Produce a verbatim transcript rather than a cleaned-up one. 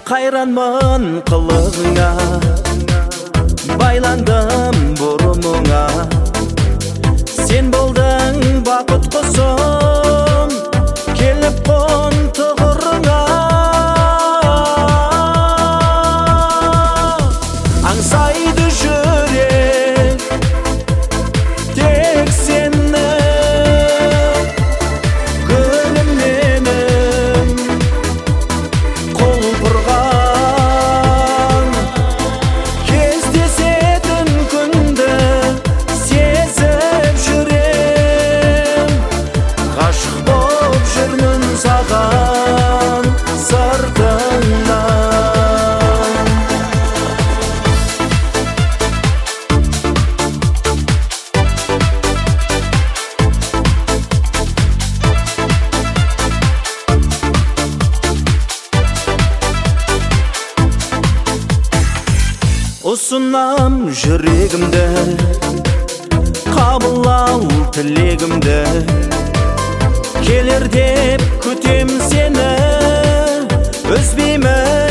Қайранмын қылығыңа, байландым бұрымыңа. Сен болдың бақыт құсым, келіп қон тұғырыңа. Аңсайды жүрек тек сені, гүлім менің құлпырған. Кездесетін күнді сезіп жүрем, ғашық боп жүрмін саған сыртыңнан. Ұсынам жүрегімді, қабыл ал тілегімді. Келер деп күтем сені, үзбеймін